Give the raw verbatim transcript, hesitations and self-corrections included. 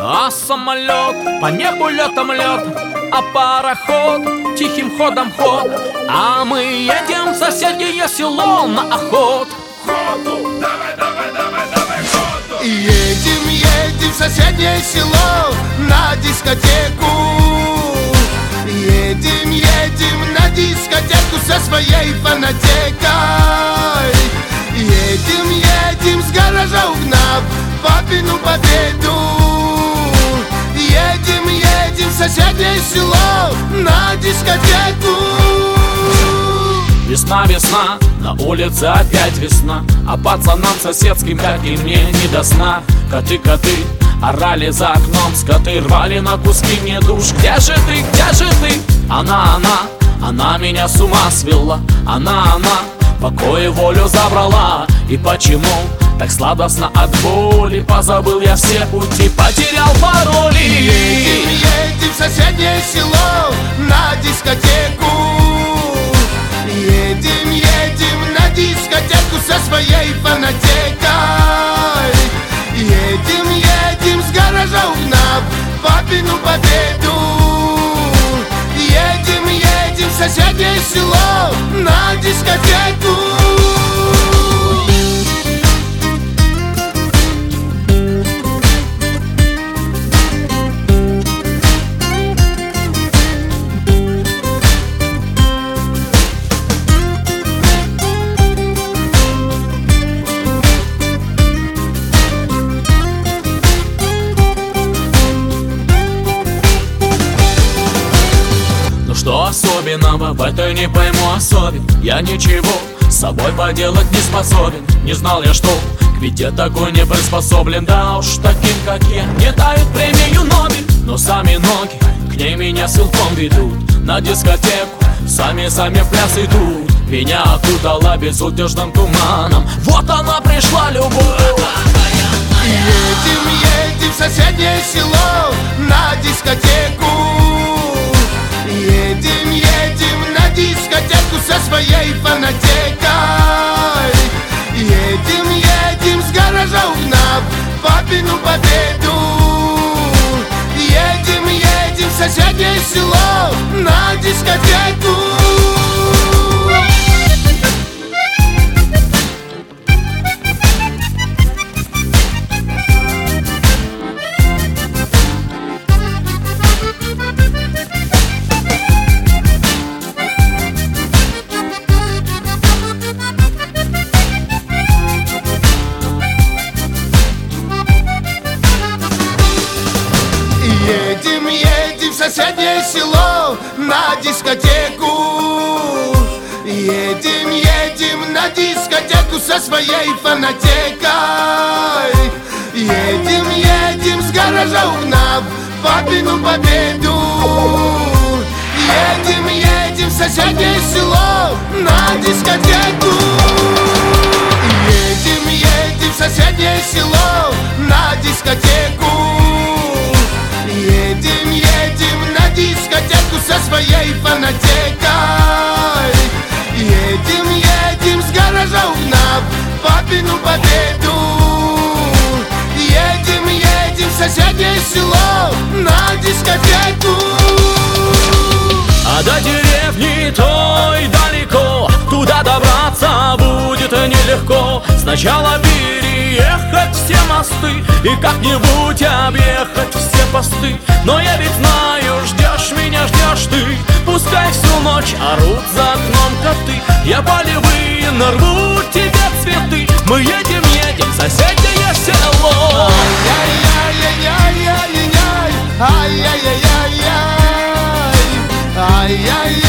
А самолет, по небу летом лед, а пароход тихим ходом ход. А мы едем в соседнее село на охот. Ходу, давай, давай, давай, давай, ходу. Едем, едем в соседнее село на дискотеку. Едем, едем на дискотеку со своей фанатекой. Едем, едем с гаража угнав папину победу. Едем, едем в соседнее село на дискотеку. Весна, весна, на улице опять весна, а пацанам соседским, как и мне, не до сна. Коты, коты, орали за окном, скоты рвали на куски мне душ. Где же ты, где же ты? Она, она, она меня с ума свела. Она, она, покой и волю забрала. И почему так сладостно от боли? Позабыл я все пути, потерял пароли. Едем, едем в соседнее село на дискотеку. Едем, едем на дискотеку со своей фанатекой. Едем, едем с гаража угнав папину победу. Едем, едем в соседнее село на дискотеку. Что особенного в этой не пойму особен? Я ничего с собой поделать не способен. Не знал я, что к беде такой не приспособлен. Да уж таким, как я, не дают премию Нобель. Но сами ноги к ней меня силком ведут. На дискотеку сами-сами в пляс идут. Меня окутала безудержным туманом. Вот она пришла, любовь. Едем, едем в соседнее село на дискотеку. Едем, едем на дискотеку со своей фанатекой. Едем, едем с гаража угнав папину победу. Едем, едем в соседнее село на дискотеку. Едем, едем в соседнее село на дискотеку. Едем, едем на дискотеку со своей фанатекой. Едем, едем с гаража угнав папину победу. Едем, едем в соседнее село на дискотеку. Едем, едем в соседнее село на дискотеку. Едем, едем на дискотеку со своей фанатекой. Едем, едем с гаража угнав папину победу. Едем, едем в соседнее село на дискотеку. А до деревни той далеко, туда добраться будет нелегко. Сначала переехать все мосты и как-нибудь объехать все посты. Но я ведь знаю, ждешь меня, ждешь ты. Пускай всю ночь орут за окном коты. Я полевые нарву тебе цветы. Мы едем, едем в соседнее село. Ай-яй-яй-яй-яй-яй, ай-яй-яй-яй-яй, ай-яй-яй.